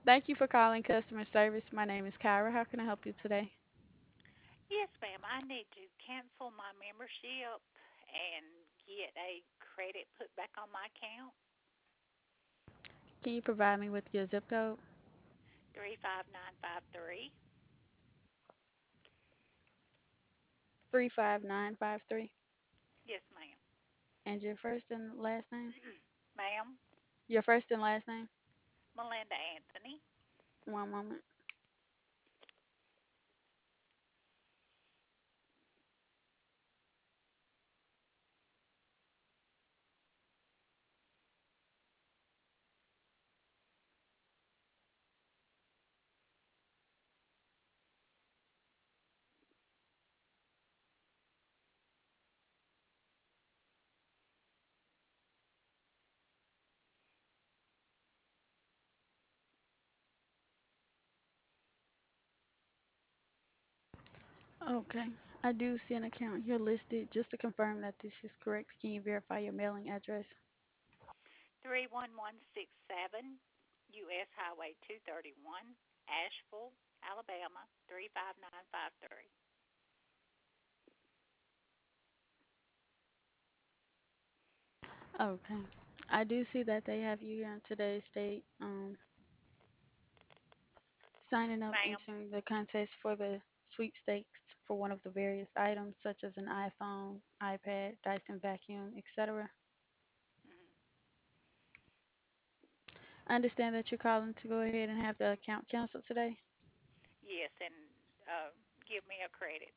Thank you for calling customer service. My name is Kyra. How can I help you today? Yes, ma'am. I need to cancel my membership and get a credit put back on my account. Can you provide me with your zip code? 35953. 35953. Yes, ma'am. And your first and last name? Ma'am, Your first and last name? Melinda Anthony. One moment. Okay. I do see an account here listed. Just to confirm that this is correct, can you verify your mailing address? 31167 U.S. Highway 231, Asheville, Alabama 35953. Okay. I do see that they have you here on today's date, signing up Ma'am. entering the contest for the sweepstakes for one of the various items, such as an iPhone, iPad, Dyson vacuum, etc. Mhm. I understand that you're calling to go ahead and have the account canceled today. Yes, and give me a credit.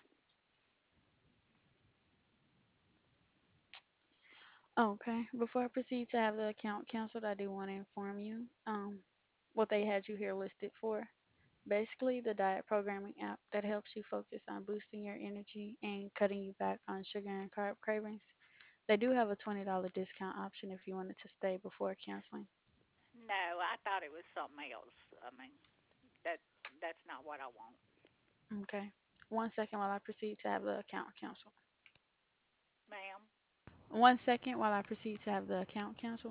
Okay. Before I proceed to have the account canceled, I do want to inform you what they had you here listed for. Basically, the diet programming app that helps you focus on boosting your energy and cutting you back on sugar and carb cravings. They do have a $20 discount option if you wanted to stay before canceling. No, I thought it was something else. I mean, that that's not what I want. Okay. 1 second while I proceed to have the account canceled. Ma'am. 1 second while I proceed to have the account canceled.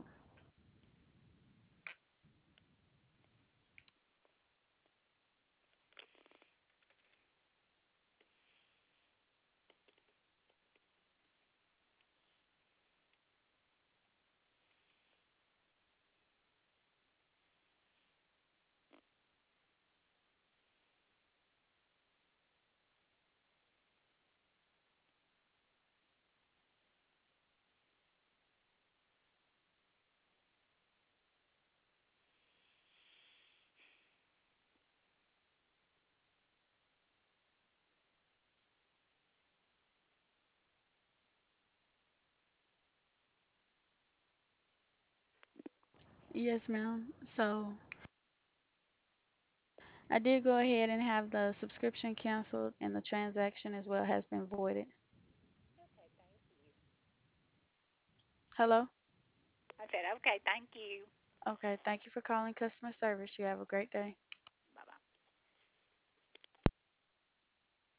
Yes, ma'am. So I did go ahead and have the subscription canceled, and the transaction as well has been voided. Okay, thank you. Hello? I said, okay, thank you. Okay, thank you for calling customer service. You have a great day.